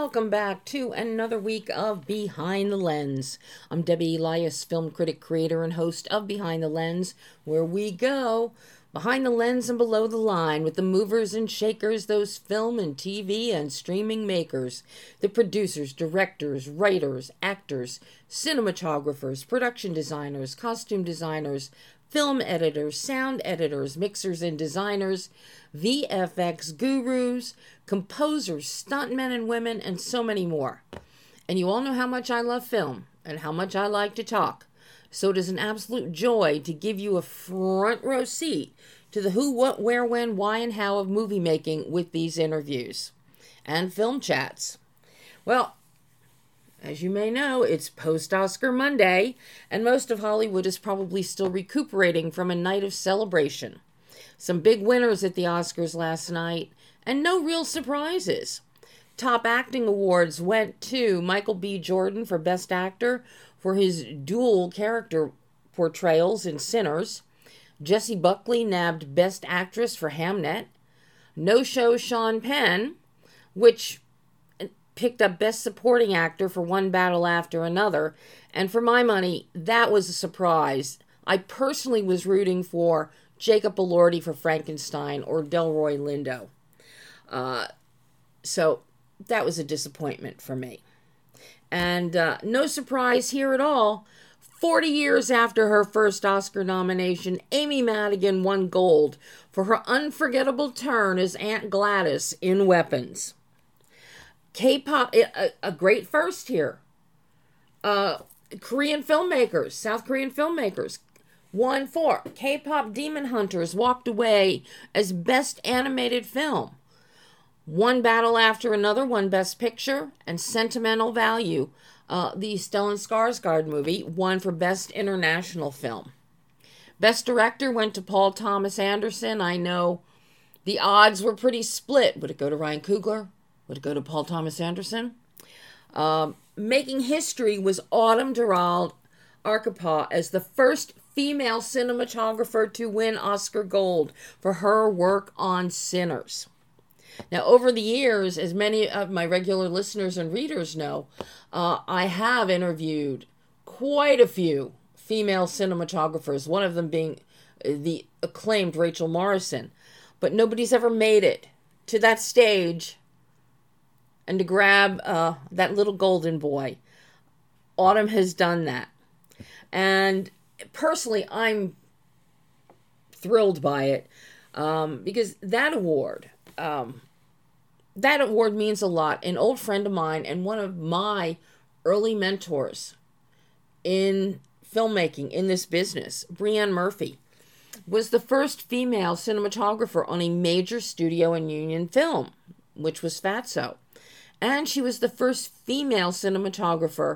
welcome back to another week of Behind the Lens. I'm Debbie Elias, film critic, creator, and host of Behind the Lens, where we go behind the lens and below the line with the movers and shakers, those film and TV and streaming makers, the producers, directors, writers, actors, cinematographers, production designers, costume designers, film editors, sound editors, mixers and designers, VFX gurus, composers, stuntmen and women, and so many more. And you all know how much I love film and how much I like to talk. So it is an absolute joy to give you a front row seat to the who, what, where, when, why, and how of movie making with these interviews and film chats. Well, as you may know, it's post-Oscar Monday, and most of Hollywood is probably still recuperating from a night of celebration. Some big winners at the Oscars last night, and no real surprises. Top acting awards went to Michael B. Jordan for Best Actor for his dual character portrayals in Sinners. Jessie Buckley nabbed Best Actress for Hamnet. No-show Sean Penn, which picked up Best Supporting Actor for One Battle After Another, and for my money, that was a surprise. I personally was rooting for Jacob Elordi for Frankenstein or Delroy Lindo. So that was a disappointment for me. And no surprise here at all, 40 years after her first Oscar nomination, Amy Madigan won gold for her unforgettable turn as Aunt Gladys in Weapons. K-pop, a great first here. Korean filmmakers, South Korean filmmakers, won for K-pop Demon Hunters walked away as Best Animated Film. One Battle After Another won Best Picture, and Sentimental Value, the Stellan Skarsgård movie, won for Best International Film. Best Director went to Paul Thomas Anderson. I know the odds were pretty split. Would it go to Ryan Coogler? Would it go to Paul Thomas Anderson? Making history was Autumn Durald Arkapaw as the first female cinematographer to win Oscar Gold for her work on Sinners. Now, over the years, as many of my regular listeners and readers know, I have interviewed quite a few female cinematographers, one of them being the acclaimed Rachel Morrison. But nobody's ever made it to that stage and to grab that little golden boy. Autumn has done that. And personally, I'm thrilled by it because that award means a lot. An old friend of mine and one of my early mentors in filmmaking in this business, Brianne Murphy, was the first female cinematographer on a major studio in Union Film, which was Fatso. And she was the first female cinematographer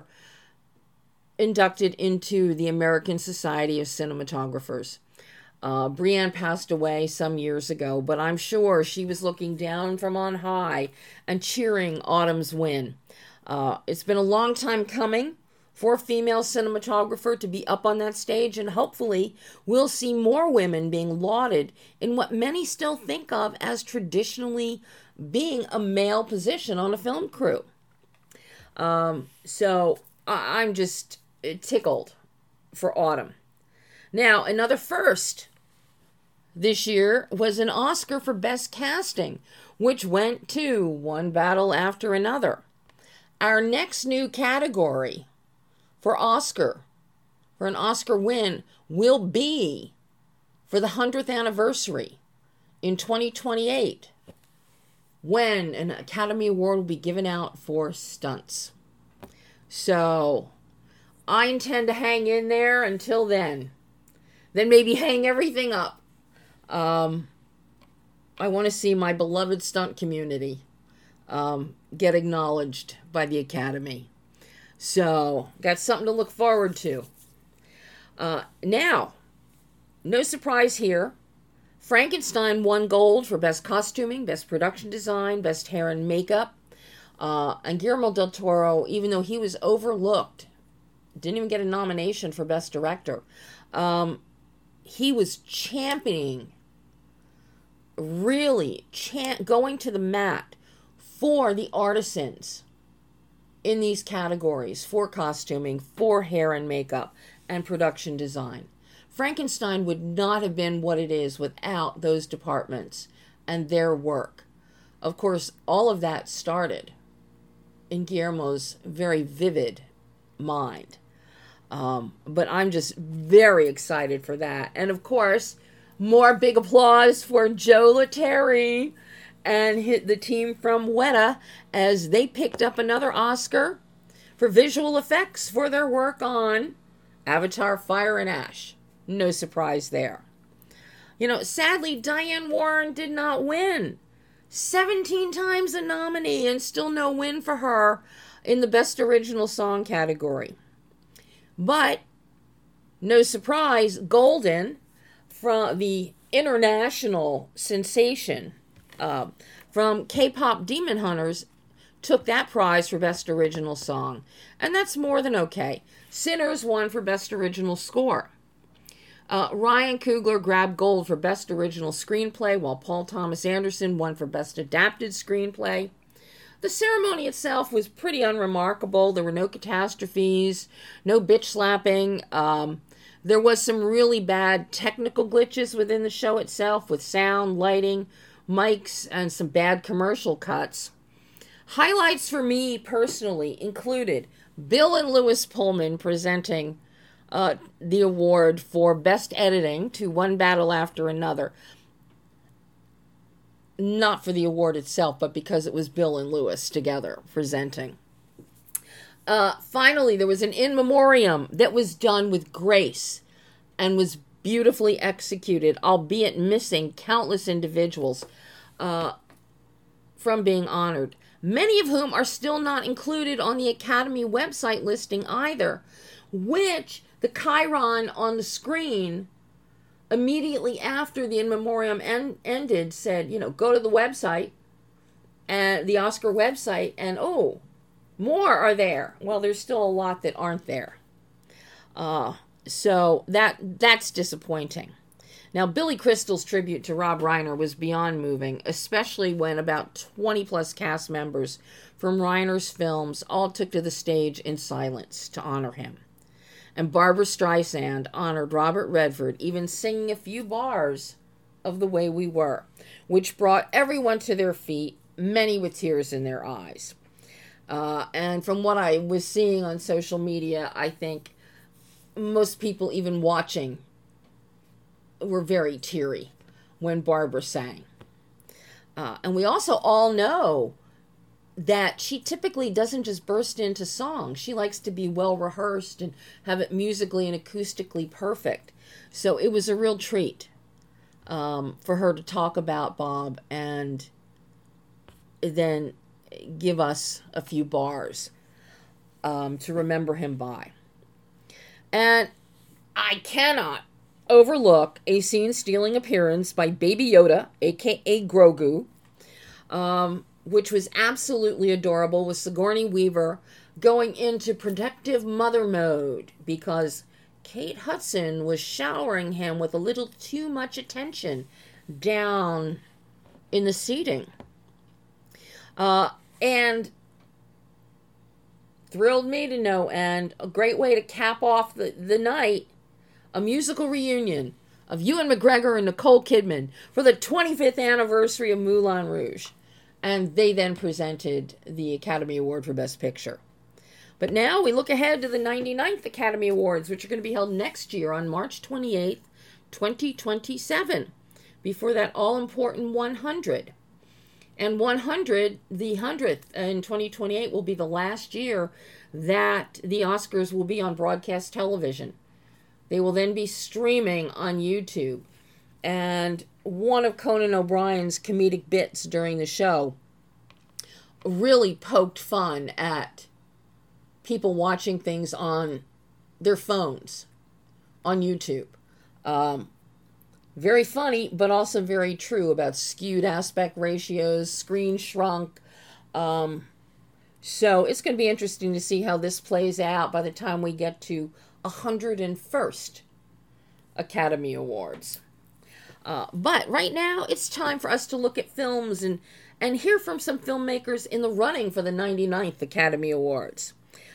inducted into the American Society of Cinematographers. Brianne passed away some years ago, but I'm sure she was looking down from on high and cheering Autumn's win. It's been a long time coming for a female cinematographer to be up on that stage, and hopefully we'll see more women being lauded in what many still think of as traditionally being a male position on a film crew. So I'm just tickled for Autumn. Now, another first this year was an Oscar for Best Casting, which went to One Battle After Another. Our next new category for an Oscar win, will be for the 100th anniversary in 2028, when an Academy Award will be given out for stunts. So I intend to hang in there until then. Then maybe hang everything up. I want to see my beloved stunt community get acknowledged by the Academy. So, got something to look forward to. Now, no surprise here. Frankenstein won gold for Best Costuming, Best Production Design, Best Hair and Makeup. And Guillermo del Toro, even though he was overlooked, didn't even get a nomination for Best Director. He was championing, really going to the mat for the artisans in these categories for costuming, for hair and makeup, and production design. Frankenstein would not have been what it is without those departments and their work. Of course, all of that started in Guillermo's very vivid mind. But I'm just very excited for that. And of course, more big applause for Joe Letteri and the team from Weta as they picked up another Oscar for visual effects for their work on Avatar: Fire and Ash. No surprise there. You know, sadly, Diane Warren did not win. 17 times a nominee and still no win for her in the Best Original Song category. But, no surprise, Golden, from the international sensation from K-pop Demon Hunters, took that prize for Best Original Song. And that's more than okay. Sinners won for Best Original Score. Ryan Coogler grabbed gold for Best Original Screenplay, while Paul Thomas Anderson won for Best Adapted Screenplay. The ceremony itself was pretty unremarkable. There were no catastrophes, no bitch slapping. There was some really bad technical glitches within the show itself with sound, lighting, mics, and some bad commercial cuts. Highlights for me personally included Bill and Lewis Pullman presenting the award for Best Editing to One Battle After Another. Not for the award itself, but because it was Bill and Lewis together presenting. Finally, there was an in memoriam that was done with grace and was beautifully executed, albeit missing countless individuals from being honored, many of whom are still not included on the Academy website listing either, which the chyron on the screen immediately after the in memoriam ended said, you know, go to the website, and the Oscar website, and oh, more are there. Well, there's still a lot that aren't there. So that's disappointing. Now, Billy Crystal's tribute to Rob Reiner was beyond moving, especially when about 20 plus cast members from Reiner's films all took to the stage in silence to honor him. And Barbra Streisand honored Robert Redford, even singing a few bars of The Way We Were, which brought everyone to their feet, many with tears in their eyes. And from what I was seeing on social media, I think most people even watching were very teary when Barbra sang. And we also all know that she typically doesn't just burst into song. She likes to be well rehearsed and have it musically and acoustically perfect. So it was a real treat for her to talk about Bob and then give us a few bars to remember him by. And I cannot overlook a scene-stealing appearance by Baby Yoda, a.k.a. Grogu, which was absolutely adorable, with Sigourney Weaver going into protective mother mode because Kate Hudson was showering him with a little too much attention down in the seating. And thrilled me to no end. A great way to cap off the night, a musical reunion of Ewan McGregor and Nicole Kidman for the 25th anniversary of Moulin Rouge. And they then presented the Academy Award for Best Picture. But now we look ahead to the 99th Academy Awards, which are going to be held next year on March 28th, 2027, before that all-important 100. And 100, the 100th in 2028, will be the last year that the Oscars will be on broadcast television. They will then be streaming on YouTube. And one of Conan O'Brien's comedic bits during the show really poked fun at people watching things on their phones on YouTube. Very funny, but also very true about skewed aspect ratios, screen shrunk. So it's going to be interesting to see how this plays out by the time we get to 101st Academy Awards. But right now, it's time for us to look at films and hear from some filmmakers in the running for the 99th Academy Awards.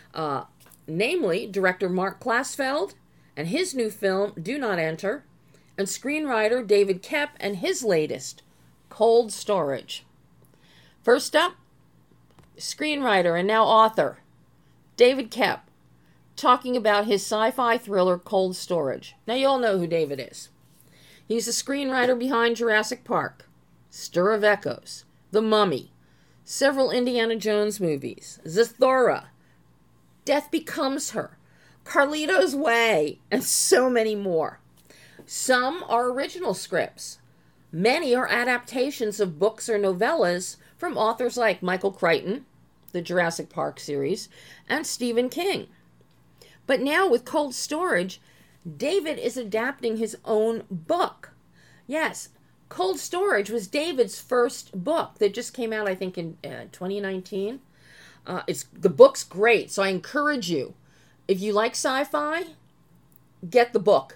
Namely, director Mark Klasfeld and his new film, Do Not Enter, and screenwriter David Koepp and his latest, Cold Storage. First up, screenwriter and now author, David Koepp, talking about his sci-fi thriller Cold Storage. Now you all know who David is. He's the screenwriter behind Jurassic Park, Stir of Echoes, The Mummy, several Indiana Jones movies, Zathura, Death Becomes Her, Carlito's Way, and so many more. Some are original scripts. Many are adaptations of books or novellas from authors like Michael Crichton, the Jurassic Park series, and Stephen King. But now with Cold Storage, David is adapting his own book. Yes, Cold Storage was David's first book that just came out, I think, in 2019. The book's great, so I encourage you, if you like sci-fi, get the book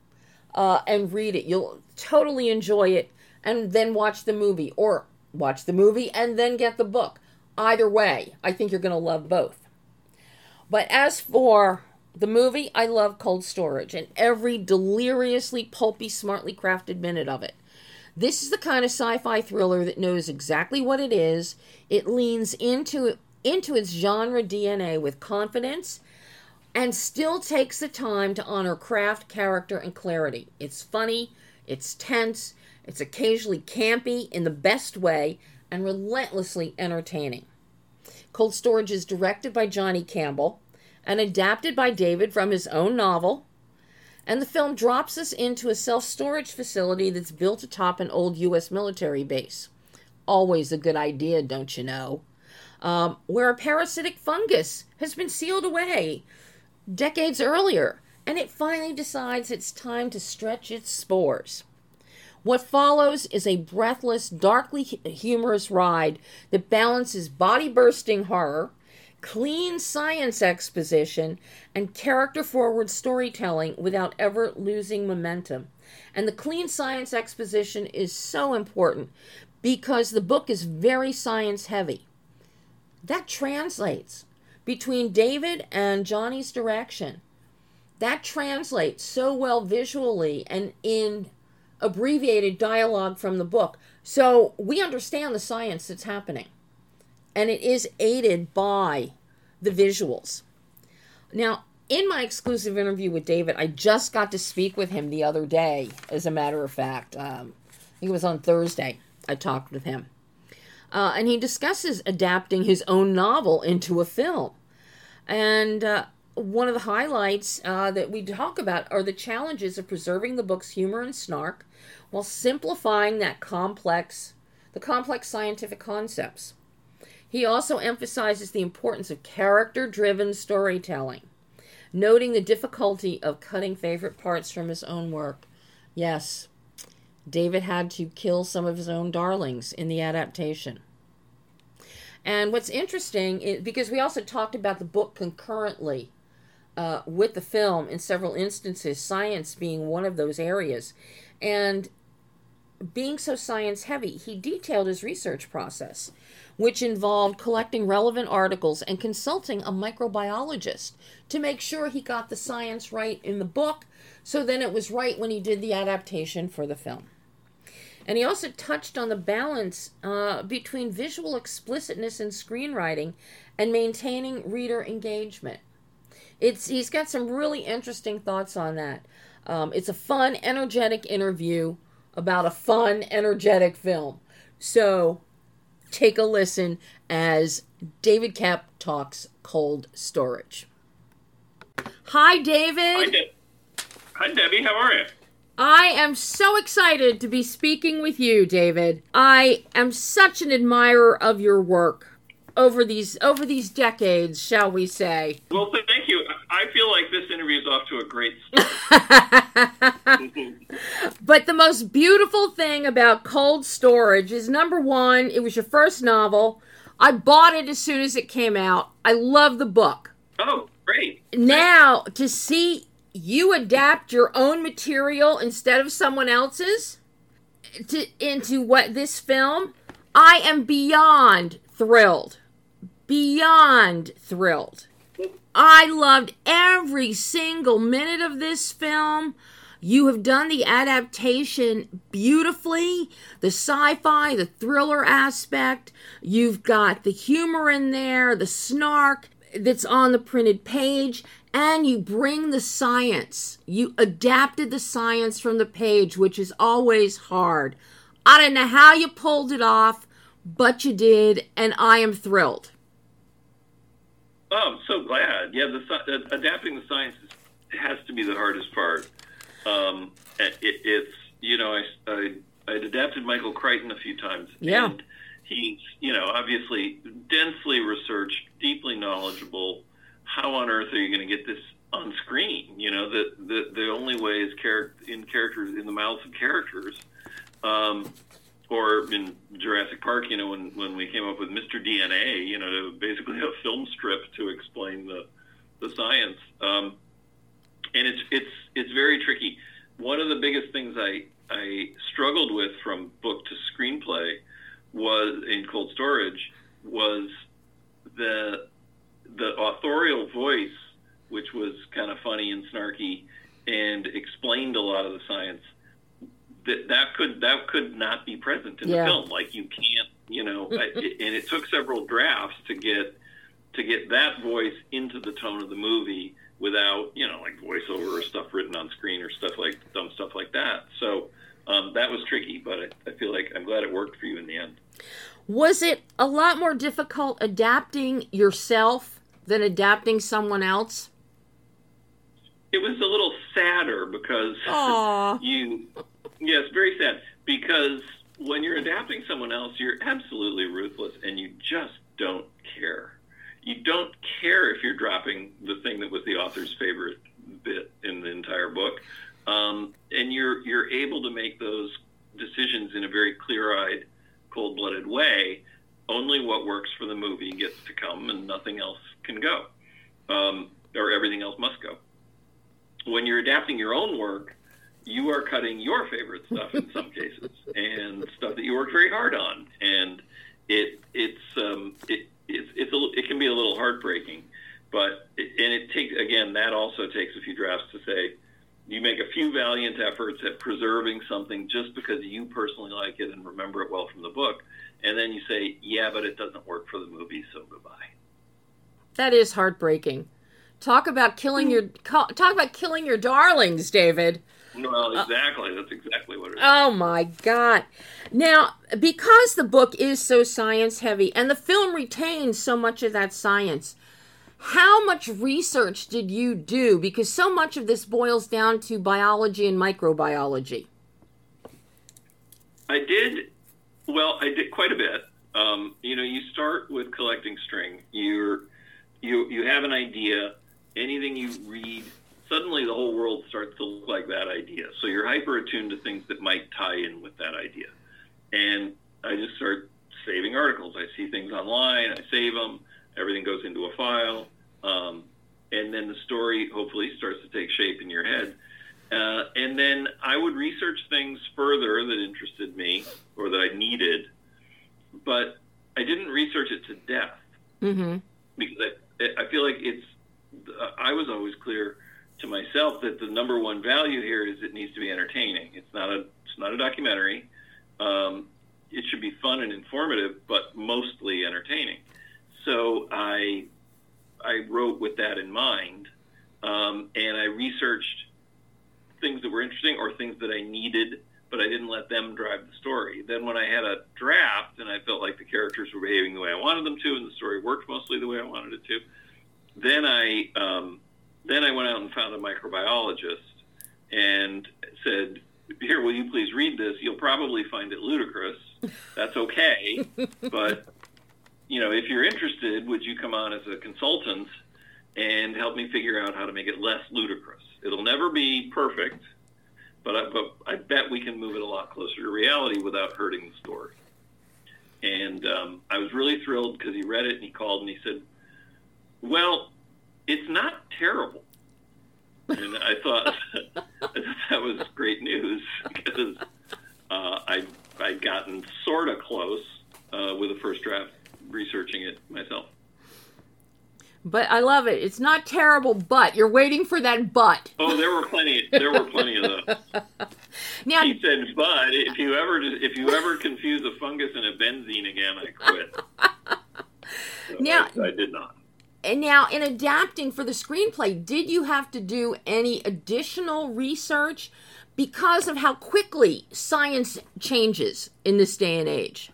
and read it. You'll totally enjoy it, and then watch the movie, or watch the movie and then get the book. Either way, I think you're going to love both. But as for the movie, I love Cold Storage and every deliriously pulpy, smartly crafted minute of it. This is the kind of sci-fi thriller that knows exactly what it is. It leans into its genre DNA with confidence and still takes the time to honor craft, character, and clarity. It's funny, it's tense, it's occasionally campy in the best way, and relentlessly entertaining. Cold Storage is directed by Johnny Campbell and adapted by David from his own novel. And the film drops us into a self-storage facility that's built atop an old U.S. military base. Always a good idea, don't you know? Where a parasitic fungus has been sealed away decades earlier, and it finally decides it's time to stretch its spores. What follows is a breathless, darkly humorous ride that balances body-bursting horror, clean science exposition, and character-forward storytelling without ever losing momentum. And the clean science exposition is so important because the book is very science-heavy. That translates between David and Johnny's direction. That translates so well visually and in abbreviated dialogue from the book. So we understand the science that's happening. And it is aided by the visuals. Now, in my exclusive interview with David, I just got to speak with him the other day, as a matter of fact. I think it was on Thursday I talked with him. And he discusses adapting his own novel into a film. And one of the highlights that we talk about are the challenges of preserving the book's humor and snark while simplifying the complex scientific concepts. He also emphasizes the importance of character-driven storytelling, noting the difficulty of cutting favorite parts from his own work. Yes, David had to kill some of his own darlings in the adaptation. And what's interesting is, because we also talked about the book concurrently with the film in several instances, science being one of those areas. And being so science heavy, he detailed his research process, which involved collecting relevant articles and consulting a microbiologist to make sure he got the science right in the book, so then it was right when he did the adaptation for the film. And he also touched on the balance between visual explicitness in screenwriting and maintaining reader engagement. He's got some really interesting thoughts on that. It's a fun, energetic interview about a fun, energetic film. So take a listen as David Koepp talks Cold Storage. Hi, David. Hi, Debbie. How are you? I am so excited to be speaking with you, David. I am such an admirer of your work over these decades, shall we say. Well, thank you. I feel like this interview is off to a great start. But the most beautiful thing about Cold Storage is, number one, it was your first novel. I bought it as soon as it came out. I love the book. Oh, great. Now, to see you adapt your own material instead of someone else's into what this film, I am beyond thrilled. Beyond thrilled. I loved every single minute of this film. You have done the adaptation beautifully. The sci-fi, the thriller aspect. You've got the humor in there, the snark that's on the printed page, and you bring the science. You adapted the science from the page, which is always hard. I don't know how you pulled it off, but you did, and I am thrilled. Oh, I'm so glad. Yeah, adapting the science has to be the hardest part. It's, you know, I'd adapted Michael Crichton a few times. Yeah. And he's, you know, obviously densely researched, deeply knowledgeable. How on earth are you going to get this on screen? You know, the only way is in the mouths of characters. Or in Jurassic Park, you know, when we came up with Mr. DNA, you know, basically a film strip to explain the science. And it's very tricky. One of the biggest things I struggled with from book to screenplay was in Cold Storage was the authorial voice, which was kind of funny and snarky and explained a lot of the science. That could not be present in the film. Like, you can't, you know, and it took several drafts to get that voice into the tone of the movie without, you know, like voiceover or stuff written on screen or dumb stuff like that. So that was tricky, but I feel like I'm glad it worked for you in the end. Was it a lot more difficult adapting yourself than adapting someone else? It was a little sadder because yes, very sad, because when you're adapting someone else, you're absolutely ruthless and you just don't care. You don't care if you're dropping the thing that was the author's favorite bit in the entire book. And you're able to make those decisions in a very clear-eyed, cold-blooded way. Only what works for the movie gets to come and nothing else can go. Or everything else must go. When you're adapting your own work, you are cutting your favorite stuff in some cases, and stuff that you worked very hard on, and it can be a little heartbreaking, but it takes, again, that also takes a few drafts to say you make a few valiant efforts at preserving something just because you personally like it and remember it well from the book, and then you say, yeah, but it doesn't work for the movie, so goodbye. That is heartbreaking. Talk about killing your darlings, David. Well, exactly. That's exactly what it is. Oh, my God. Now, because the book is so science-heavy and the film retains so much of that science, how much research did you do? Because so much of this boils down to biology and microbiology. I did quite a bit. You know, you start with collecting string. You have an idea. Anything you read, suddenly the whole world starts to look like that idea. So you're hyper attuned to things that might tie in with that idea. And I just start saving articles. I see things online, I save them, everything goes into a file, and then the story hopefully starts to take shape in your head. And then I would research things further that interested me or that I needed, but I didn't research it to death. Mm-hmm. Because I feel like I was always clear to myself that the number one value here is it needs to be entertaining. It's not a documentary. It should be fun and informative, but mostly entertaining. So I wrote with that in mind, and I researched things that were interesting or things that I needed, but I didn't let them drive the story. Then when I had a draft and I felt like the characters were behaving the way I wanted them to and the story worked mostly the way I wanted it to, then I went out and found a microbiologist and said, here, will you please read this? You'll probably find it ludicrous. That's okay. But, you know, if you're interested, would you come on as a consultant and help me figure out how to make it less ludicrous? It'll never be perfect, but I bet we can move it a lot closer to reality without hurting the story. And I was really thrilled because he read it and he called and he said, well, it's not terrible. And I thought that was great news because I'd gotten sort of close with a first draft, researching it myself. But I love it. It's not terrible, but you're waiting for that but. Oh, there were plenty of those. Now, he said, but if you ever confuse a fungus and a benzene again, I quit. So now, I did not. And now, in adapting for the screenplay, did you have to do any additional research because of how quickly science changes in this day and age?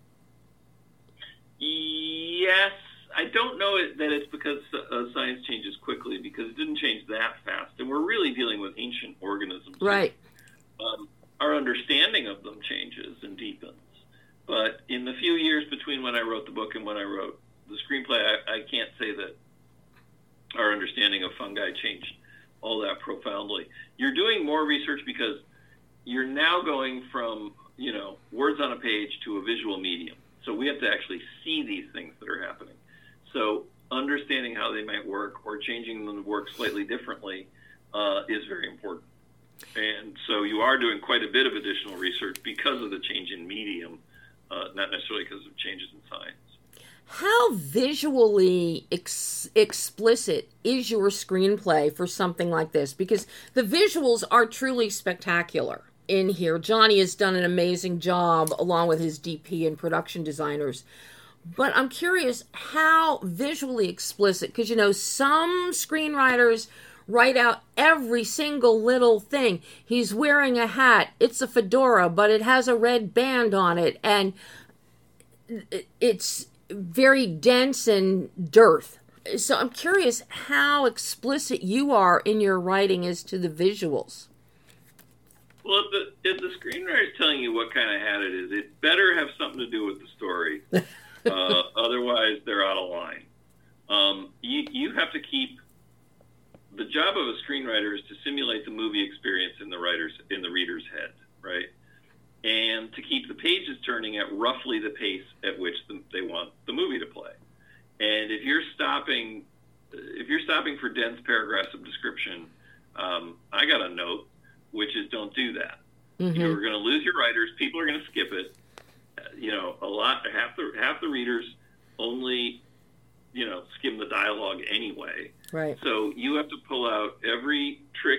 Yes. I don't know that it's because science changes quickly, because it didn't change that fast. And we're really dealing with ancient organisms. Right. Our understanding of them changes and deepens. But in the few years between when I wrote the book and when I wrote the screenplay, I can't say that our understanding of fungi changed all that profoundly. You're doing more research because you're now going from, words on a page to a visual medium. So we have to actually see these things that are happening. So understanding how they might work or changing them to work slightly differently is very important. And so you are doing quite a bit of additional research because of the change in medium, not necessarily because of changes in science. How visually explicit is your screenplay for something like this? Because the visuals are truly spectacular in here. Johnny has done an amazing job along with his DP and production designers. But I'm curious how visually explicit, because, some screenwriters write out every single little thing. He's wearing a hat. It's a fedora, but it has a red band on it. And it's very dense and dearth. So I'm curious how explicit you are in your writing as to the visuals. Well, if the screenwriter is telling you what kind of hat it is, it better have something to do with the story. Otherwise, they're out of line. You have to keep... The job of a screenwriter is to simulate the movie experience in the reader's head, right? And to keep the pages turning at roughly the pace at which they want the movie to play. And if you're stopping for dense paragraphs of description, I got a note, which is don't do that. Mm-hmm. You're going to lose your writers. People are going to skip it. Half the readers only, skim the dialogue anyway. Right. So you have to pull out every trick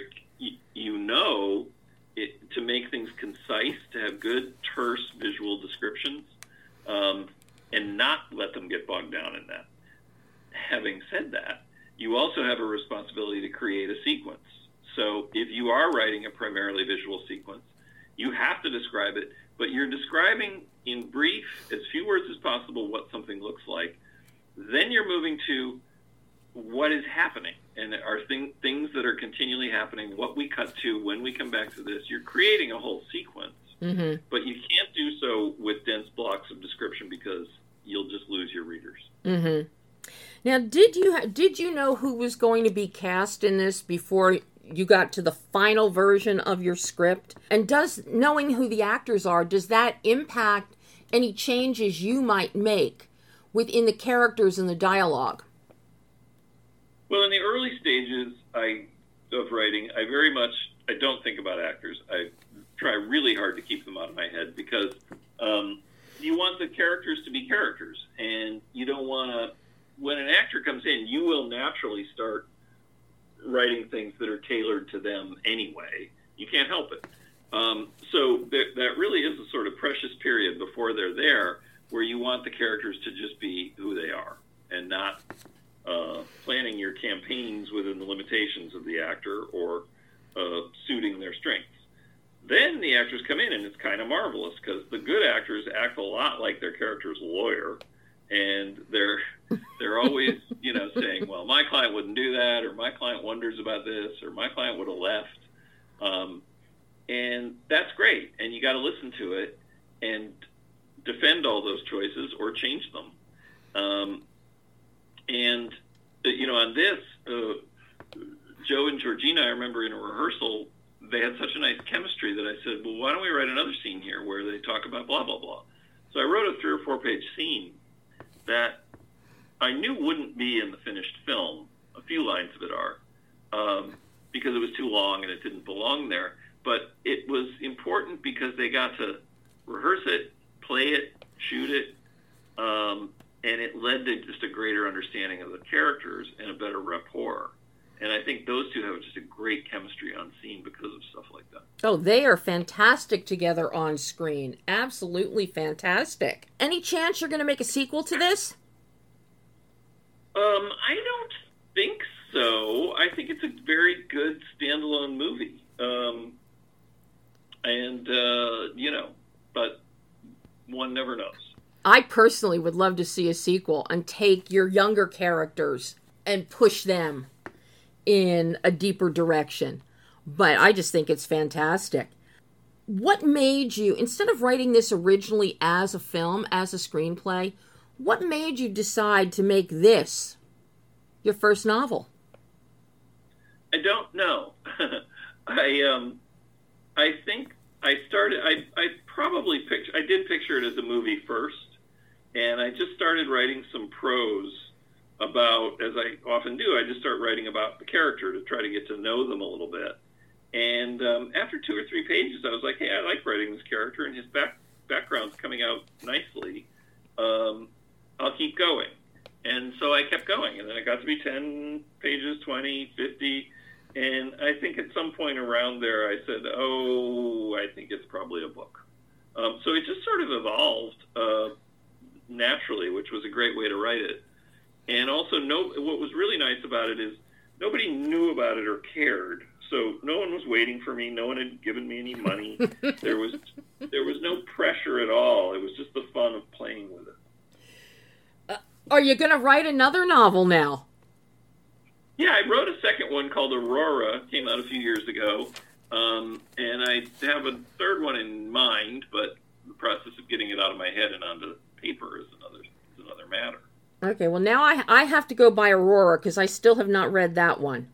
to make things concise, to have good, terse visual descriptions, and not let them get bogged down in that. Having said that, you also have a responsibility to create a sequence. So if you are writing a primarily visual sequence, you have to describe it, but you're describing in brief, as few words as possible, what something looks like. Then you're moving to what is happening, and are things that are continually happening, what we cut to, when we come back to this. You're creating a whole sequence, mm-hmm. but you can't do so with dense blocks of description because you'll just lose your readers. Mm-hmm. Now, did you know who was going to be cast in this before you got to the final version of your script? And does knowing who the actors are, does that impact any changes you might make within the characters and the dialogue? Well, in the early stages of writing, I don't think about actors. I try really hard to keep them out of my head because you want the characters to be characters, and you don't want to. When an actor comes in, you will naturally start writing things that are tailored to them anyway. You can't help it. So that really is a sort of precious period before they're there, where you want the characters to just be who they are, and not planning your campaigns within the limitations of the actor or suiting their strengths. Then the actors come in, and it's kind of marvelous because the good actors act a lot like their character's lawyer, and they're always saying, well, my client wouldn't do that, or my client wonders about this, or my client would have left. And that's great, and you got to listen to it and defend all those choices or change them. And on this, Joe and Georgina, I remember in a rehearsal, they had such a nice chemistry that I said, well, why don't we write another scene here where they talk about blah, blah, blah. So I wrote a 3 or 4 page scene that I knew wouldn't be in the finished film. A few lines of it are, because it was too long and it didn't belong there. But it was important because they got to rehearse it, play it, shoot it, And it led to just a greater understanding of the characters and a better rapport. And I think those two have just a great chemistry on scene because of stuff like that. Oh, they are fantastic together on screen. Absolutely fantastic. Any chance you're going to make a sequel to this? I don't think so. I think it's a very good standalone movie. But one never knows. I personally would love to see a sequel and take your younger characters and push them in a deeper direction. But I just think it's fantastic. What made you, instead of writing this originally as a film, as a screenplay, what made you decide to make this your first novel? I don't know. I think I did picture it as a movie first, and I just started writing some prose about, as I often do, I just start writing about the character to try to get to know them a little bit. And after 2 or 3 pages, I was like, hey, I like writing this character, and his background's coming out nicely. I'll keep going. And so I kept going, and then it got to be 10 pages, 20, 50, and I think at some point around there I said, I think it's probably a book. So it just sort of evolved naturally, which was a great way to write it. And also, what was really nice about it is nobody knew about it or cared. So no one was waiting for me. No one had given me any money. There was no pressure at all. It was just the fun of playing with it. Are you going to write another novel now? Yeah, I wrote a second one called Aurora. Came out a few years ago. And I have a third one in mind, but the process of getting it out of my head and onto paper is another matter. Okay, well now I have to go buy Aurora because I still have not read that one.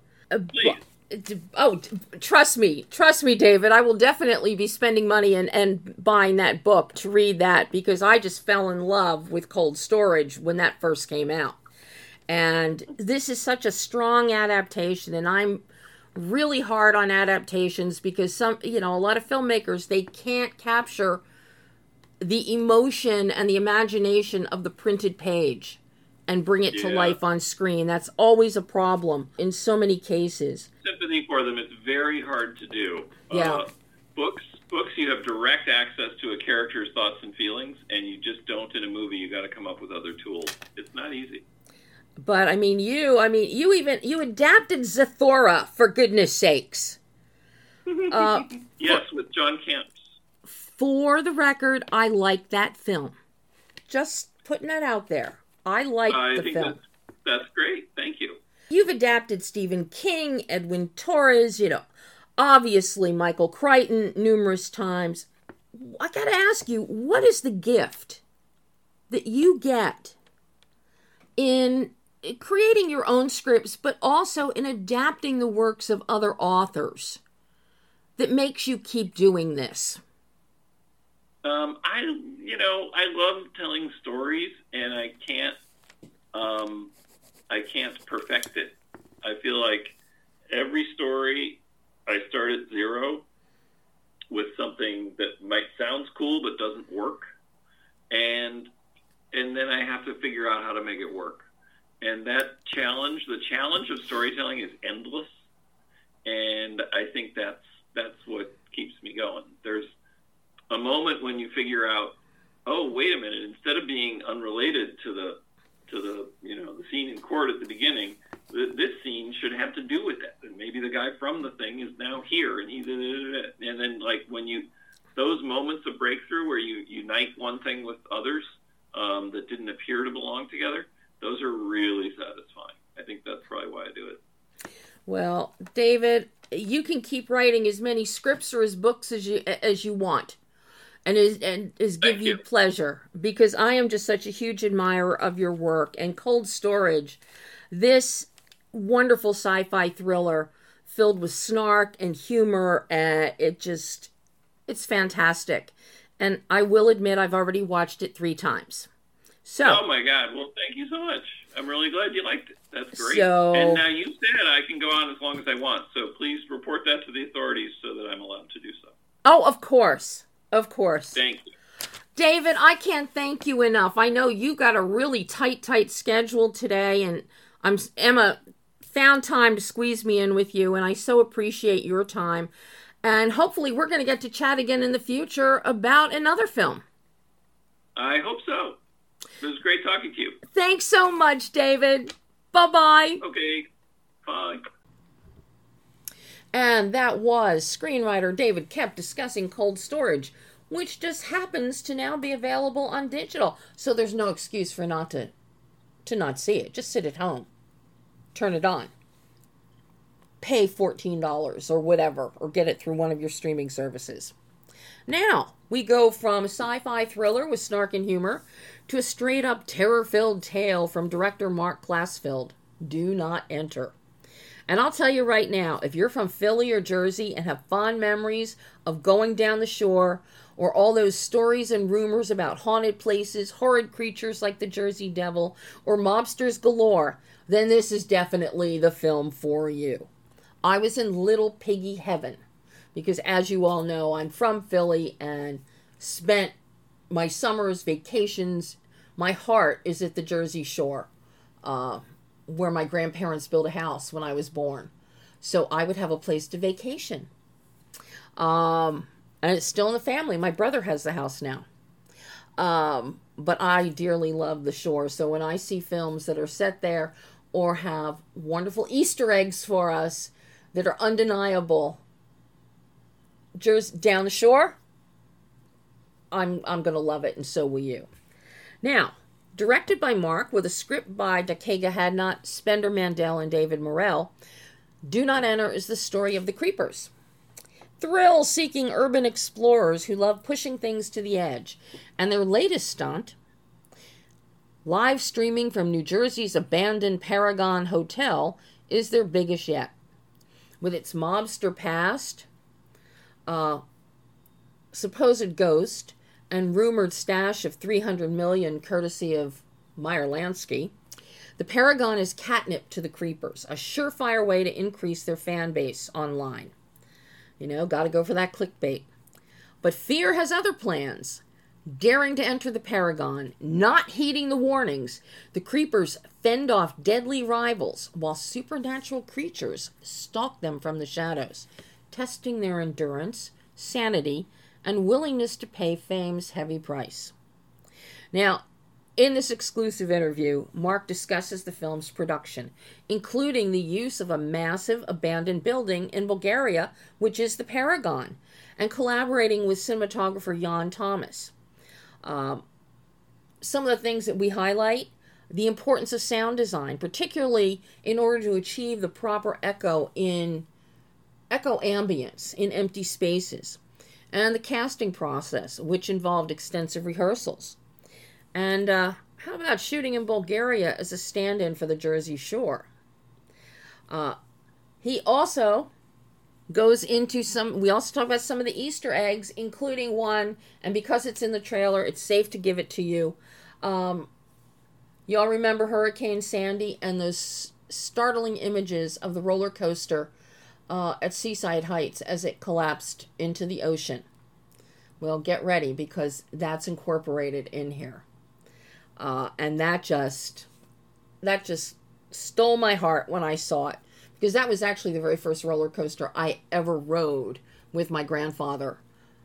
Trust me, David. I will definitely be spending money and buying that book to read that because I just fell in love with Cold Storage when that first came out. And this is such a strong adaptation, and I'm really hard on adaptations because a lot of filmmakers, they can't capture the emotion and the imagination of the printed page and bring it to life on screen. That's always a problem in so many cases. Sympathy for them, it's very hard to do. Yeah. Books, you have direct access to a character's thoughts and feelings, and you just don't in a movie. You got to come up with other tools. It's not easy. But you adapted Zathura, for goodness sakes. Yes, with John Kemp. For the record, I like that film. Just putting that out there. I like the film. That's great. Thank you. You've adapted Stephen King, Edwin Torres, obviously Michael Crichton numerous times. I gotta ask you, what is the gift that you get in creating your own scripts, but also in adapting the works of other authors that makes you keep doing this? I love telling stories, and I can't perfect it. I feel like every story I start at zero with something that might sound cool but doesn't work, and then I have to figure out how to make it work. And the challenge of storytelling is endless, and I think that's what keeps me going. There's a moment when you figure out, oh, wait a minute, instead of being unrelated to the the scene in court at the beginning, this scene should have to do with that. And maybe the guy from the thing is now here, and and then when those moments of breakthrough where you unite one thing with others that didn't appear to belong together, those are really satisfying. I think that's probably why I do it. Well, David, you can keep writing as many scripts or as books as you want. And give you pleasure, because I am just such a huge admirer of your work. And Cold Storage, this wonderful sci-fi thriller filled with snark and humor, it's fantastic. And I will admit I've already watched it 3 times. So, oh my God! Well, thank you so much. I'm really glad you liked it. That's great. So, and now you said I can go on as long as I want. So please report that to the authorities so that I'm allowed to do so. Oh, of course. Of course. Thank you. David, I can't thank you enough. I know you got a really tight schedule today, and Emma found time to squeeze me in with you, and I so appreciate your time. And hopefully we're going to get to chat again in the future about another film. I hope so. It was great talking to you. Thanks so much, David. Bye-bye. Okay. Bye. And that was screenwriter David Koepp discussing Cold Storage, which just happens to now be available on digital. So there's no excuse for not to not see it. Just sit at home. Turn it on. Pay $14 or whatever, or get it through one of your streaming services. Now, we go from a sci-fi thriller with snark and humor to a straight-up terror-filled tale from director Mark Glassfeld, Do Not Enter. And I'll tell you right now, if you're from Philly or Jersey and have fond memories of going down the shore, or all those stories and rumors about haunted places, horrid creatures like the Jersey Devil, or mobsters galore, then this is definitely the film for you. I was in Little Piggy heaven, because as you all know, I'm from Philly and spent my summers, vacations, my heart is at the Jersey Shore, where my grandparents built a house when I was born. So I would have a place to vacation. And it's still in the family. My brother has the house now. But I dearly love the shore. So when I see films that are set there or have wonderful Easter eggs for us that are undeniable down the shore, I'm going to love it, and so will you. Now, directed by Mark with a script by Dakega Hadnot, Spender Mandel, and David Morrell, Do Not Enter is the story of the Creepers. Thrill-seeking urban explorers who love pushing things to the edge. And their latest stunt, live streaming from New Jersey's abandoned Paragon Hotel, is their biggest yet. With its mobster past, supposed ghost, and rumored stash of $300 million courtesy of Meyer Lansky, the Paragon is catnip to the creepers, a surefire way to increase their fan base online. You know, gotta go for that clickbait. But fear has other plans. Daring to enter the Paragon, not heeding the warnings, the creepers fend off deadly rivals while supernatural creatures stalk them from the shadows, testing their endurance, sanity, and willingness to pay fame's heavy price. Now, in this exclusive interview, Mark discusses the film's production, including the use of a massive abandoned building in Bulgaria, which is the Paragon, and collaborating with cinematographer Jan Thomas. Some of the things that we highlight, the importance of sound design, particularly in order to achieve the proper echo ambience in empty spaces, and the casting process, which involved extensive rehearsals. And how about shooting in Bulgaria as a stand-in for the Jersey Shore? He also goes into we also talk about some of the Easter eggs, including one, and because it's in the trailer, it's safe to give it to you. Y'all remember Hurricane Sandy and those startling images of the roller coaster at Seaside Heights as it collapsed into the ocean? Well, get ready, because that's incorporated in here. And that just stole my heart when I saw it, because that was actually the very first roller coaster I ever rode with my grandfather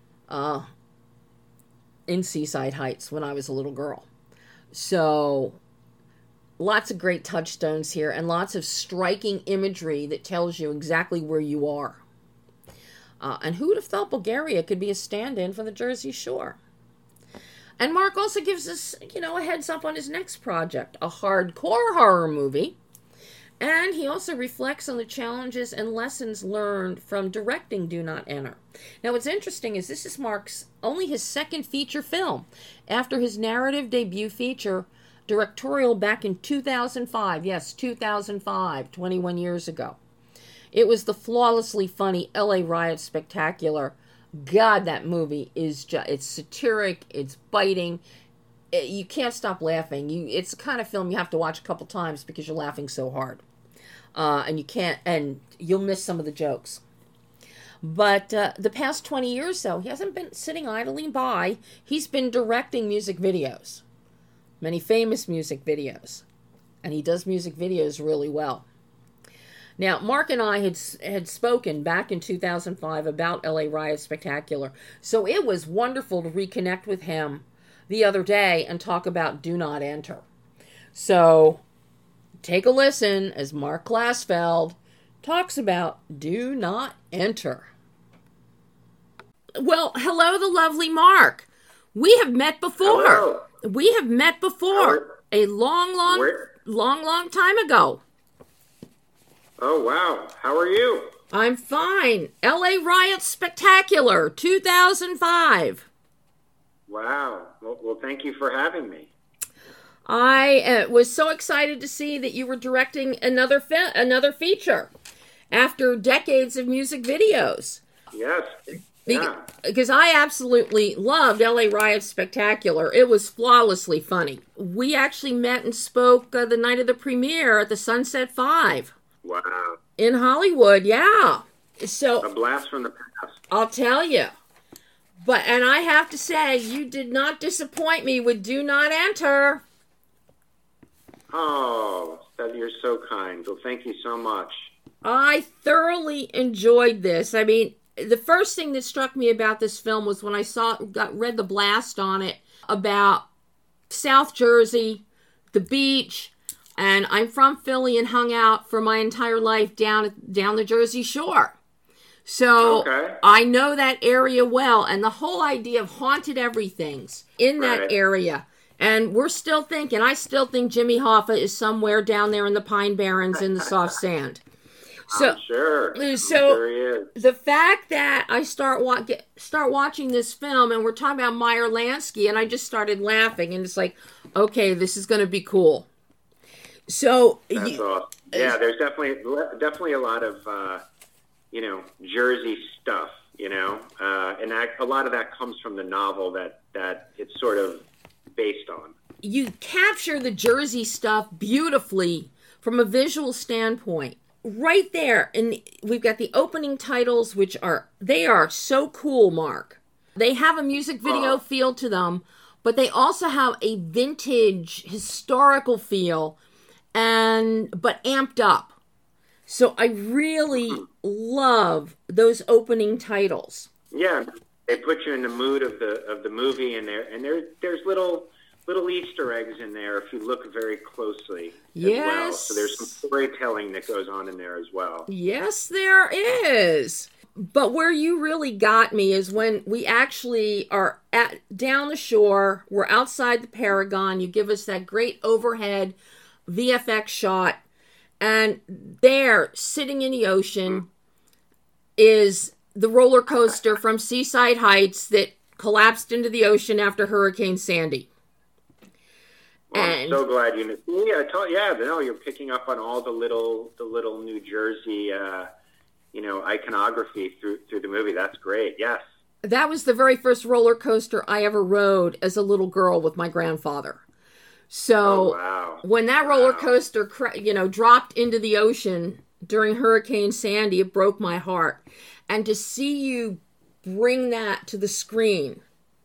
in Seaside Heights when I was a little girl. So lots of great touchstones here and lots of striking imagery that tells you exactly where you are. And who would have thought Bulgaria could be a stand-in for the Jersey Shore? And Mark also gives us, a heads up on his next project, a hardcore horror movie. And he also reflects on the challenges and lessons learned from directing Do Not Enter. Now, what's interesting is this is Mark's only his second feature film after his narrative debut feature, directorial, back in 2005. Yes, 2005, 21 years ago. It was the flawlessly funny LA Riot Spectacular. God, that movie is it's satiric, it's biting. You can't stop laughing. It's the kind of film you have to watch a couple times because you're laughing so hard. And you'll miss some of the jokes. But the past 20 years, so he hasn't been sitting idling by. He's been directing music videos, many famous music videos, and he does music videos really well. Now, Mark and I had spoken back in 2005 about LA Riot Spectacular, so it was wonderful to reconnect with him the other day and talk about Do Not Enter. So, take a listen as Mark Glassfeld talks about Do Not Enter. Well, hello, the lovely Mark. We have met before. Hello. We have met before a long time ago. Oh, wow. How are you? I'm fine. LA Riot Spectacular 2005. Wow. Well, thank you for having me. I was so excited to see that you were directing another feature after decades of music videos. Yes. Yeah. Because I absolutely loved LA Riot Spectacular. It was flawlessly funny. We actually met and spoke the night of the premiere at the Sunset 5. Wow. In Hollywood, yeah. So a blast from the past. I'll tell you. And I have to say, you did not disappoint me with Do Not Enter. Oh, you're so kind. Well, thank you so much. I thoroughly enjoyed this. I mean, the first thing that struck me about this film was when I read the blast on it about South Jersey, the beach, and I'm from Philly and hung out for my entire life down the Jersey Shore. So okay. I know that area well, and the whole idea of haunted everything's in that area. And I still think Jimmy Hoffa is somewhere down there in the Pine Barrens in the soft sand. So, I'm sure he is. The fact that I start watching this film and we're talking about Meyer Lansky, and I just started laughing, and it's like, okay, this is going to be cool. So that's awesome. Yeah, there's definitely a lot of Jersey stuff, and a lot of that comes from the novel that it's sort of based on. You capture the Jersey stuff beautifully from a visual standpoint. Right there, and we've got the opening titles, which are so cool, Mark. They have a music video feel to them, but they also have a vintage historical feel, but amped up. So I really love those opening titles. Yeah, they put you in the mood of the movie, and there's little Easter eggs in there if you look very closely as well. So there's some storytelling that goes on in there as well. Yes, there is. But where you really got me is when we actually are down the shore. We're outside the Paragon. You give us that great overhead VFX shot. And there, sitting in the ocean, is the roller coaster from Seaside Heights that collapsed into the ocean after Hurricane Sandy. Well, I'm so glad you knew. You're picking up on all the little New Jersey, iconography through the movie. That's great. Yes. That was the very first roller coaster I ever rode as a little girl with my grandfather. So when that roller coaster, dropped into the ocean during Hurricane Sandy, it broke my heart. And to see you bring that to the screen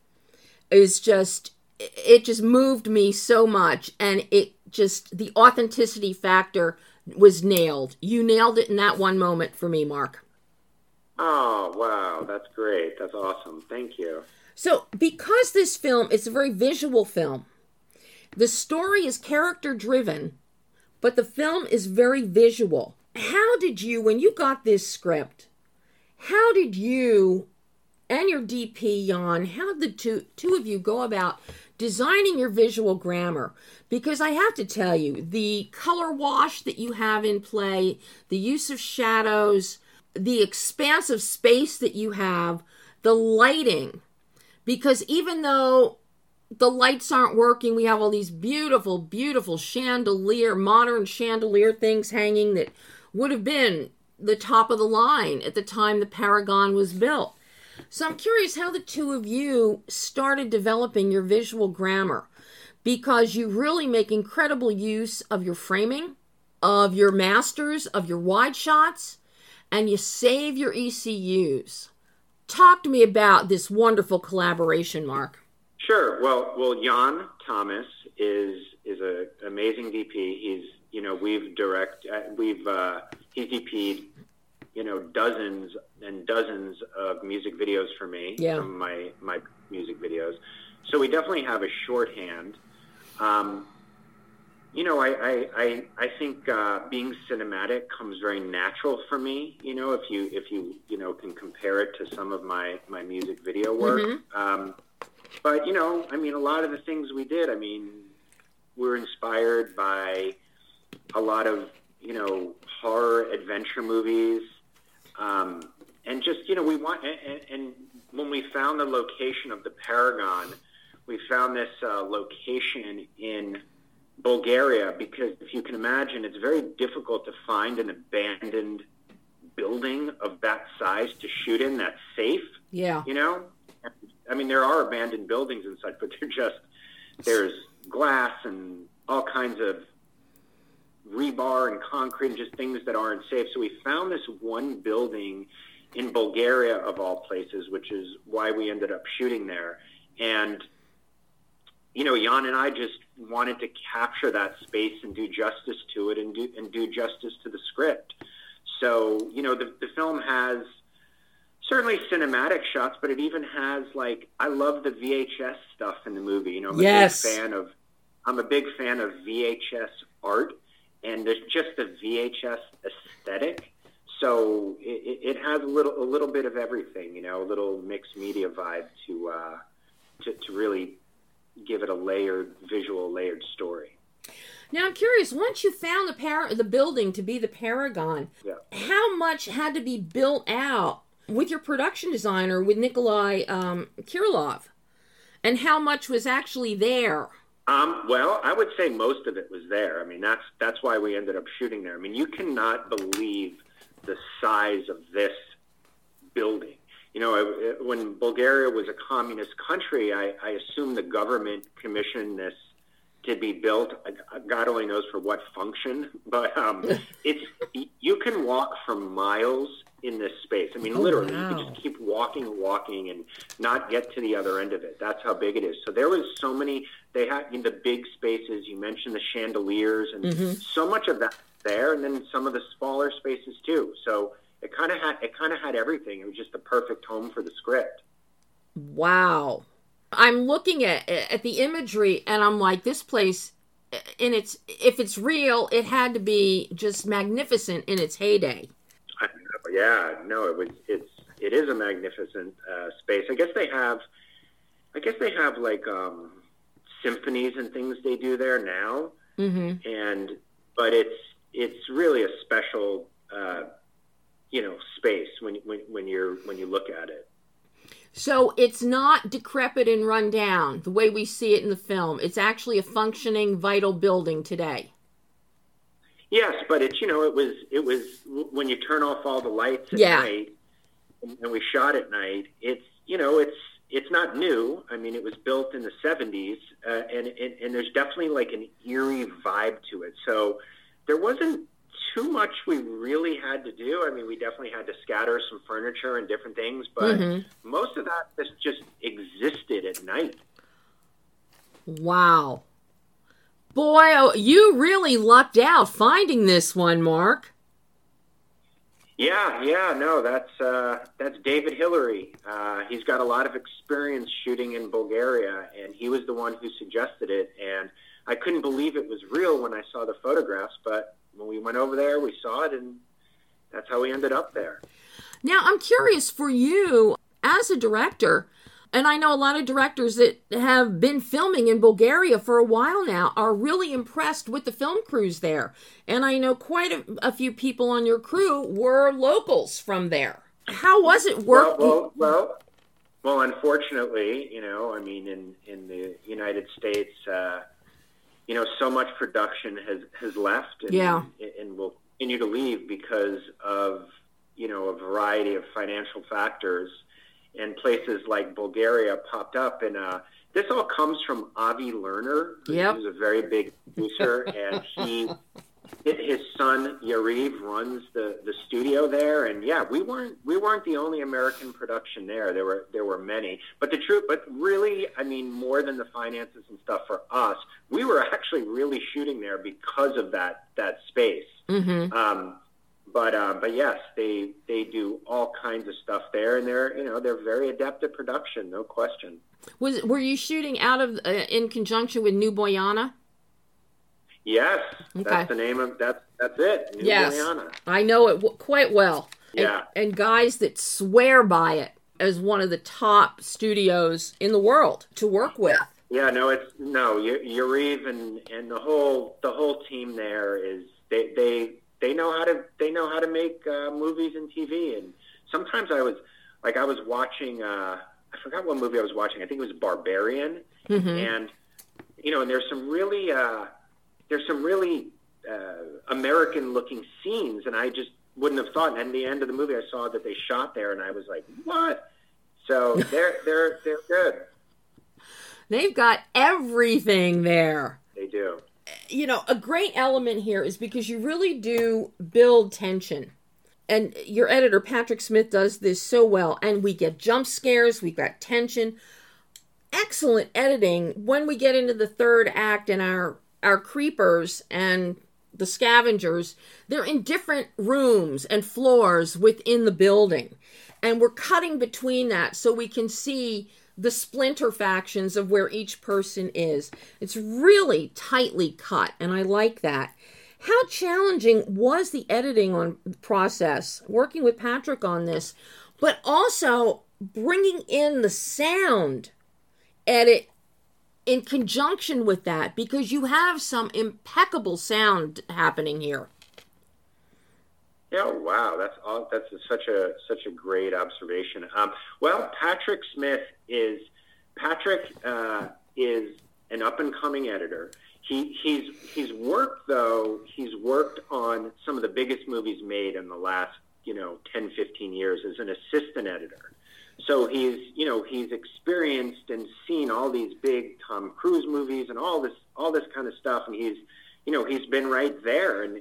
is it just moved me so much, and the authenticity factor was nailed. You nailed it in that one moment for me, Mark. Oh, wow. That's great. That's awesome. Thank you. So, because this film is a very visual film, the story is character-driven, but the film is very visual. How did you, when you got this script, how did you and your DP, Jan, how did the two of you go about designing your visual grammar? Because I have to tell you, the color wash that you have in play, the use of shadows, the expansive space that you have, the lighting, because even though the lights aren't working, we have all these beautiful, beautiful modern chandelier things hanging that would have been the top of the line at the time the Paragon was built. So I'm curious how the two of you started developing your visual grammar, because you really make incredible use of your framing, of your masters, of your wide shots, and you save your ECUs. Talk to me about this wonderful collaboration, Mark. Sure. Well, Jan Thomas is an amazing DP. He's he's DP'd dozens and dozens of music videos for me. Yeah. Some of my music videos. So we definitely have a shorthand. I think being cinematic comes very natural for me. If you can compare it to some of my music video work. Mm-hmm. But a lot of the things we did, we're inspired by a lot of horror adventure movies, and just we want. And when we found the location of the Paragon, we found this location in Bulgaria, because if you can imagine, it's very difficult to find an abandoned building of that size to shoot in that's safe. Yeah. There are abandoned buildings inside, but there's glass and all kinds of rebar and concrete and just things that aren't safe. So we found this one building in Bulgaria, of all places, which is why we ended up shooting there. And Jan and I just wanted to capture that space and do justice to it and do justice to the script. So, the film has certainly cinematic shots, but it even has, I love the VHS stuff in the movie. Yes. I'm a big fan of VHS art, and there's just the VHS aesthetic. So it has a little bit of everything, a little mixed media vibe to really give it a layered story. Now I'm curious, once you found the building to be the Paragon, yeah. How much had to be built out with your production designer, with Nikolai Kirilov, and how much was actually there? Well, I would say most of it was there. That's why we ended up shooting there. You cannot believe the size of this building. When Bulgaria was a communist country, I assume the government commissioned this to be built. God only knows for what function, but you can walk for miles in this space. Literally, wow. You can just keep walking and not get to the other end of it. That's how big it is. So there was so many. They had the big spaces. You mentioned the chandeliers and mm-hmm. so much of that there, and then some of the smaller spaces too. So it kind of had everything. It was just the perfect home for the script. Wow. I'm looking at the imagery, and I'm like, this place, if it's real, it had to be just magnificent in its heyday. Yeah, no, it is a magnificent space. I guess they have like symphonies and things they do there now, mm-hmm. But it's really a special space when you look at it. So it's not decrepit and run down the way we see it in the film. It's actually a functioning, vital building today. Yes, but it was when you turn off all the lights at night, and we shot at night. It's not new. It was built in the 70s, and there's definitely like an eerie vibe to it. So there wasn't too much we really had to do. We definitely had to scatter some furniture and different things, but mm-hmm. most of that just existed at night. Wow. Boy, you really lucked out finding this one, Mark. Yeah, no, that's David Hillary. He's got a lot of experience shooting in Bulgaria, and he was the one who suggested it, and I couldn't believe it was real when I saw the photographs, but when we went over there, we saw it, and that's how we ended up there. Now, I'm curious for you, as a director, and I know a lot of directors that have been filming in Bulgaria for a while now are really impressed with the film crews there. And I know quite a few people on your crew were locals from there. How was it working? Well, unfortunately, in the United States, so much production has left and will continue to leave because of, a variety of financial factors. And places like Bulgaria popped up. And this all comes from Avi Lerner, who's a very big producer. And his son Yariv runs the studio there, and yeah, we weren't the only American production there. There were many, but really, I mean, more than the finances and stuff for us, we were actually really shooting there because of that space. Mm-hmm. But yes, they do all kinds of stuff there, and they're very adept at production, no question. Were you shooting out of in conjunction with New Boyana? Yes, okay. That's the name of that's it. New Boyana. I know it quite well. Yeah, and guys that swear by it as one of the top studios in the world to work with. Yeah, Yariv and the whole team there is they know how to make movies and TV. And sometimes I was watching I forgot what movie I was watching. I think it was Barbarian, mm-hmm. and and there's some really American looking scenes, and I just wouldn't have thought. And at the end of the movie, I saw that they shot there, and I was like, what? So they're good. They've got everything there. They do. A great element here is because you really do build tension. And your editor, Patrick Smith, does this so well. And we get jump scares, we've got tension. Excellent editing when we get into the third act and our creepers and the scavengers, they're in different rooms and floors within the building. And we're cutting between that so we can see the splinter factions of where each person is. It's really tightly cut, and I like that. How challenging was the editing process, working with Patrick on this, but also bringing in the sound edit in conjunction with that, because you have some impeccable sound happening here. Yeah, wow, that's such a great observation. Well, Patrick Smith is an up and coming editor. He's worked on some of the biggest movies made in the last 10, 15 years as an assistant editor. So he's experienced and seen all these big Tom Cruise movies and all this kind of stuff, and he's been right there, and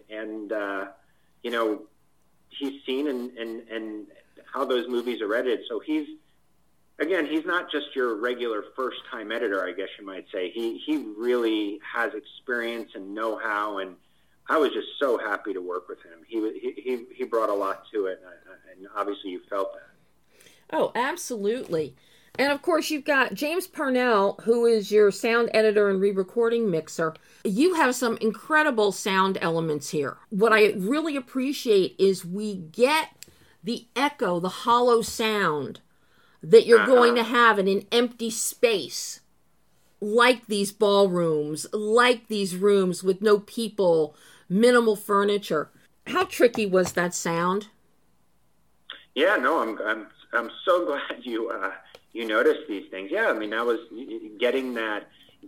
he's seen and how those movies are edited. So he's not just your regular first time editor, I guess you might say. He really has experience and know-how, and I was just so happy to work with him. He brought a lot to it, and obviously you felt that. Oh, absolutely. And of course, you've got James Parnell, who is your sound editor and re-recording mixer. You have some incredible sound elements here. What I really appreciate is we get the echo, the hollow sound that you're going to have in an empty space, like these ballrooms, like these rooms with no people, minimal furniture. How tricky was that sound? Yeah, no, I'm so glad you noticed these things. Yeah, I mean, I was getting the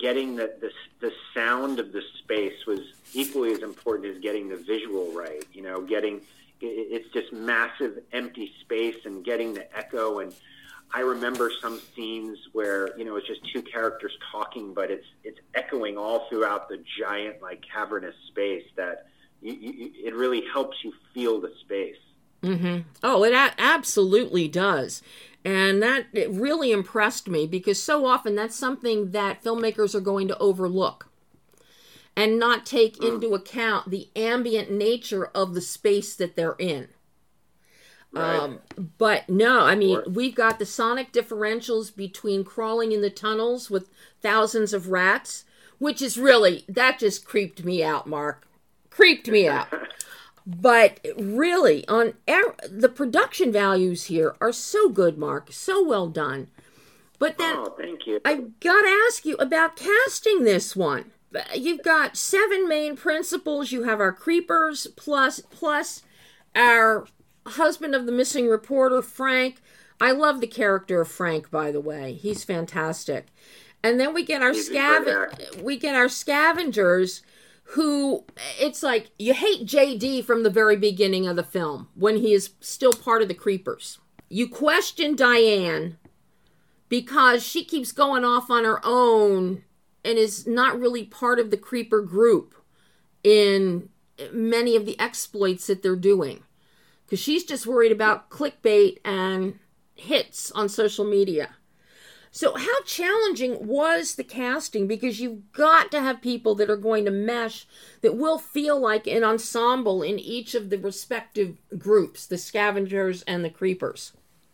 sound of the space was equally as important as getting the visual right. It's just massive empty space and getting the echo. And I remember some scenes where it's just two characters talking, but it's echoing all throughout the giant cavernous space that it really helps you feel the space. Mm-hmm. Oh, it absolutely does. And it really impressed me, because so often that's something that filmmakers are going to overlook and not take into account the ambient nature of the space that they're in. Right. But no, I mean, we've got the sonic differentials between crawling in the tunnels with thousands of rats, which is really, that just creeped me out, Mark. Creeped me out. But really, the production values here are so good, Mark. So well done. But then, thank you. I've got to ask you about casting this one. You've got 7 main principals. You have our creepers, plus our husband of the missing reporter, Frank. I love the character of Frank, by the way. He's fantastic. And then we get our scavengers, who, it's like, you hate JD from the very beginning of the film, when he is still part of the creepers. You question Diane because she keeps going off on her own and is not really part of the creeper group in many of the exploits that they're doing. Because she's just worried about clickbait and hits on social media. So how challenging was the casting? Because you've got to have people that are going to mesh, that will feel like an ensemble in each of the respective groups, the scavengers and the creepers.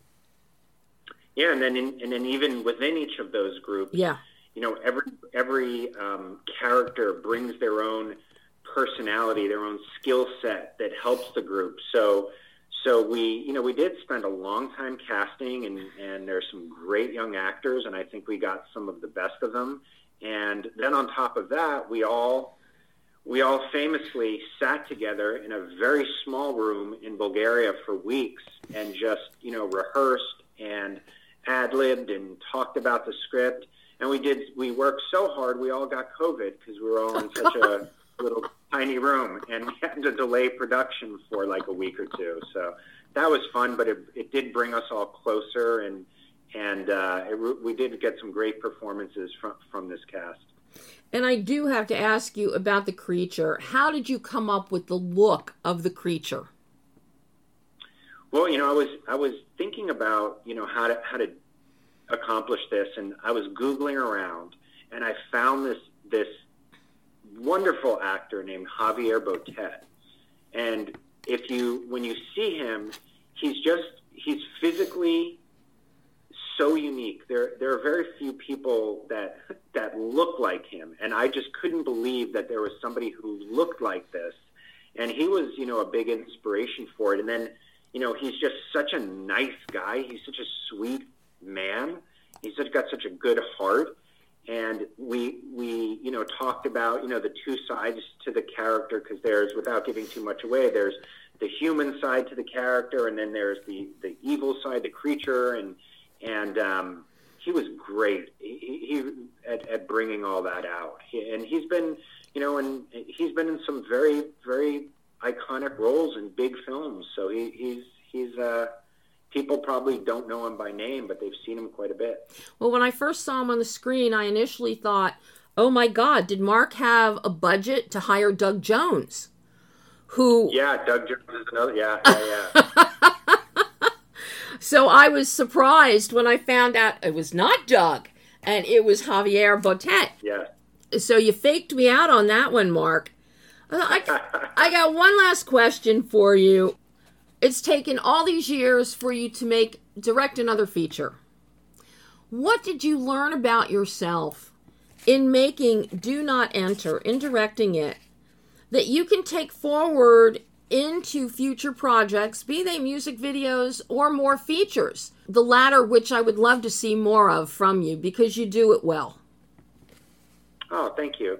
Yeah, and then even within each of those groups, yeah, you know, every character brings their own personality, their own skill set that helps the group. So we did spend a long time casting, and there's some great young actors, and I think we got some of the best of them. And then on top of that, we all famously sat together in a very small room in Bulgaria for weeks and just, you know, rehearsed and ad-libbed and talked about the script. And we worked so hard, we all got COVID because we were all in such a little tiny room, and we had to delay production for like a week or two. So that was fun, but it did bring us all closer, and we did get some great performances from this cast. And I do have to ask you about the creature. How did you come up with the look of the creature? Well, you know, I was thinking about, you know, how to accomplish this, and I was Googling around, and I found this wonderful actor named Javier Botet. And when you see him, he's physically so unique. There are very few people that look like him, and I just couldn't believe that there was somebody who looked like this. And he was, you know, a big inspiration for it. And then, you know, he's just such a nice guy. He's such a sweet man. He's got such a good heart. And we you know, talked about, you know, the two sides to the character, because there's, without giving too much away, there's the human side to the character, and then there's the evil side, the creature, and he was great at bringing all that out. And he's been, you know, and he's been in some very, very iconic roles in big films. So he's people probably don't know him by name, but they've seen him quite a bit. Well, when I first saw him on the screen, I initially thought, oh my God, did Mark have a budget to hire Doug Jones? Yeah, Doug Jones is another, yeah. So I was surprised when I found out it was not Doug, and it was Javier Botet. Yeah. So you faked me out on that one, Mark. I got one last question for you. It's taken all these years for you to direct another feature. What did you learn about yourself in making Do Not Enter, in directing it, that you can take forward into future projects, be they music videos or more features? The latter, which I would love to see more of from you, because you do it well. Oh, thank you.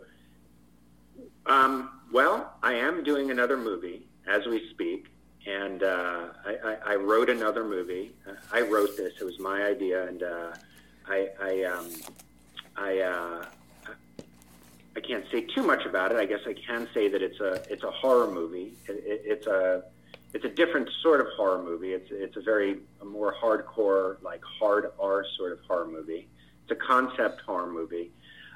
Well, I am doing another movie as we speak. And I wrote another movie. I wrote this. It was my idea, and I can't say too much about it. I guess I can say that it's a horror movie. It's a different sort of horror movie. It's a more hardcore, like hard R sort of horror movie. It's a concept horror movie.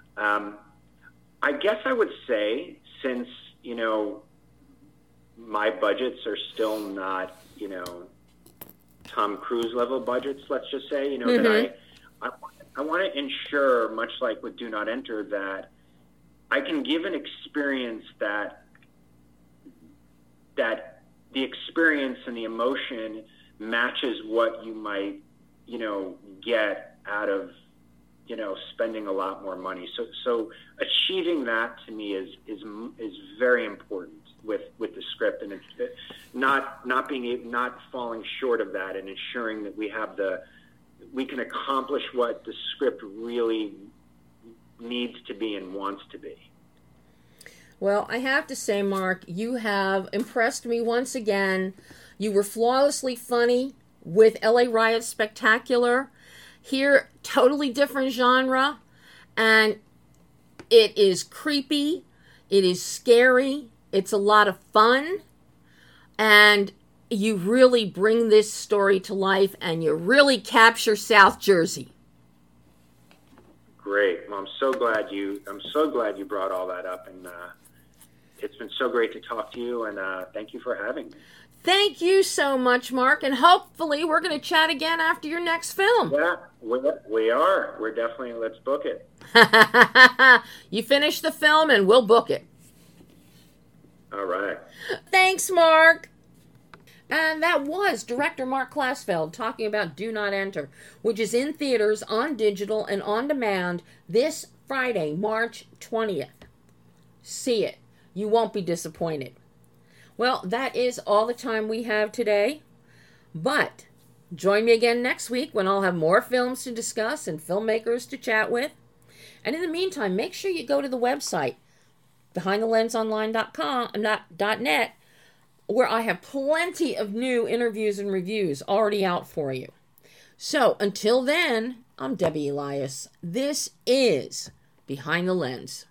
I guess I would say, since, you know, my budgets are still not, you know, Tom Cruise level budgets, let's just say, you know, that I want to ensure, much like with Do Not Enter, that I can give an experience that the experience and the emotion matches what you might, you know, get out of, you know, spending a lot more money. So achieving that to me is very important with the script, and it's not falling short of that, and ensuring that we can accomplish what the script really needs to be and wants to be. Well, I have to say, Mark, you have impressed me once again. You were flawlessly funny with LA Riot Spectacular. Here, totally different genre, and it is creepy, it is scary, it's a lot of fun, and you really bring this story to life, and you really capture South Jersey. Great. Well, I'm so glad you brought all that up, and It's been so great to talk to you, and thank you for having me. Thank you so much, Mark, and hopefully we're going to chat again after your next film. Yeah, we are. We're definitely, let's book it. You finish the film and we'll book it. All right. Thanks, Mark. And that was director Mark Klasfeld talking about Do Not Enter, which is in theaters, on digital, and on demand this Friday, March 20th. See it. You won't be disappointed. Well, that is all the time we have today. But join me again next week when I'll have more films to discuss and filmmakers to chat with. And in the meantime, make sure you go to the website, BehindTheLensOnline.net, where I have plenty of new interviews and reviews already out for you. So until then, I'm Debbie Elias. This is Behind the Lens.